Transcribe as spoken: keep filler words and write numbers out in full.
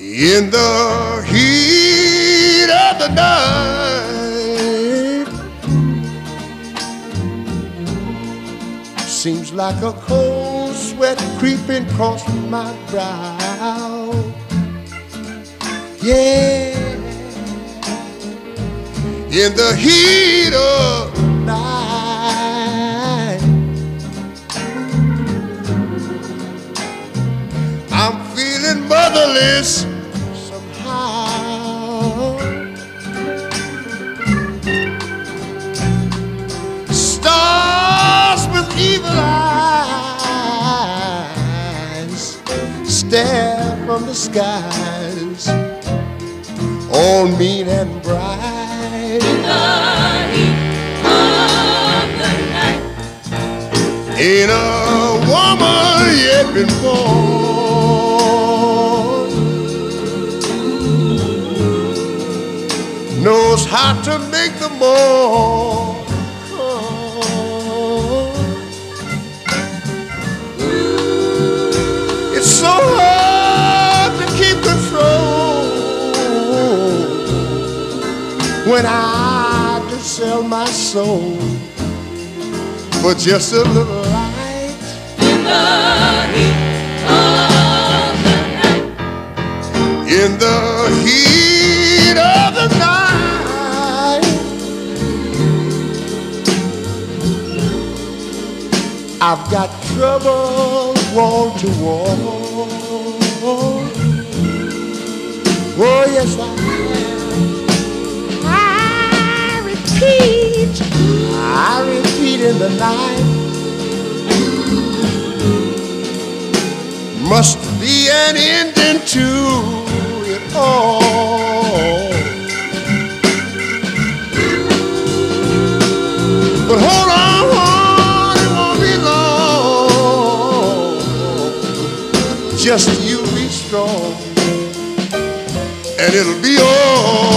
In the heat of the night, seems like a cold sweat creeping across my brow. Yeah, in the heat of the night, I'm feeling motherless somehow. Stars with evil eyes stare from the skies, all mean and bright. In the heat of the night, Ain't a woman yet been born knows how to make the more. It's so hard to keep control when I just sell my soul for just a little light. in the heat of the night, In the heat of the night, I've got trouble wall to wall. Oh yes, I have. I repeat, I repeat in the night. Must be an ending to it all. But hold on, it won't be long. Just you be strong, and it'll be all.